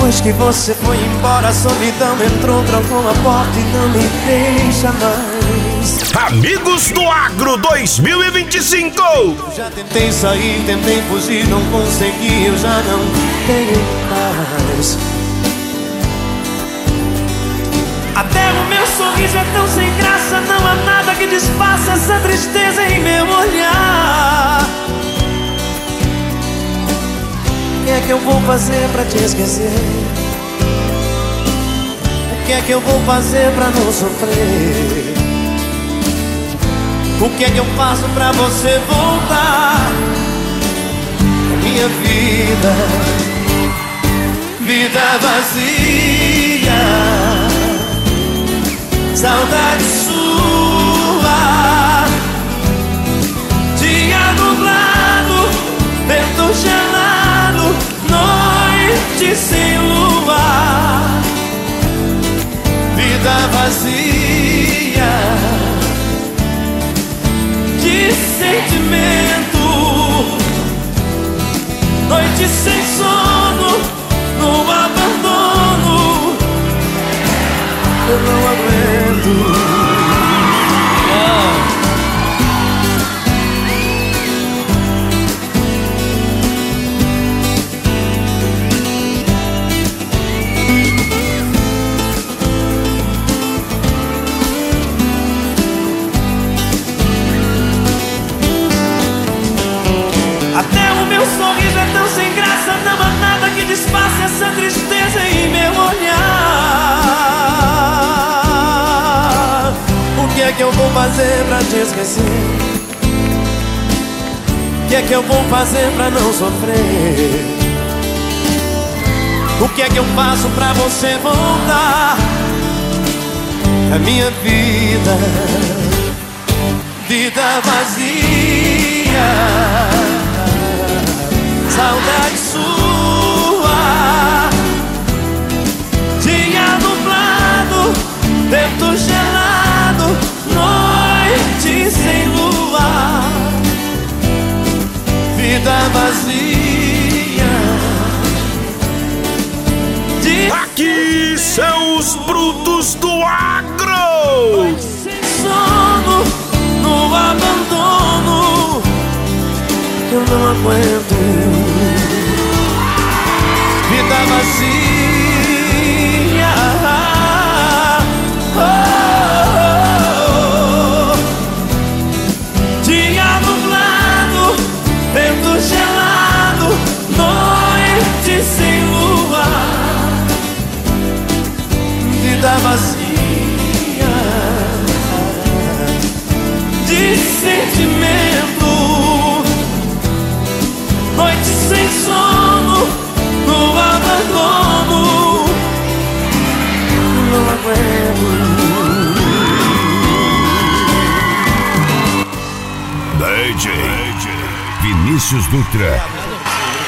Depois que você foi embora, a solidão entrou, trancou a porta e não me deixa mais. Amigos do Agro 2025. Já tentei sair, tentei fugir, não consegui, eu já não tenho paz. Até o meu sorriso é tão sem graça, não há nada que disfarce essa tristeza em meu olhar. O que é que eu vou fazer pra te esquecer? O que é que eu vou fazer pra não sofrer? O que é que eu faço pra você voltar? Minha vida, vida vazia, saudade sua. Dia nublado, vento gelado, noite sem lua. Vida vazia de sentimento, noite sem sono, no abandono. Eu não aguento. Até o meu sorriso é tão sem graça, não há nada que disfarce essa tristeza em meu olhar. O que é que eu vou fazer pra te esquecer? O que é que eu vou fazer pra não sofrer? O que é que eu faço pra você voltar? A minha vida, vida vazia, saudade sua. Dia nublado, vento gelado, noite sem lua. Vida vazia de Aqui são os brutos do Agro. noite sem sono, no abandono. Eu não aguento. Vida vazia, oh, oh, oh. Dia nublado, vento gelado, noite sem lua. Vida vazia de sentimento, noite sem sono, no abandono. Não aguento. DJ Vinícius Dutra.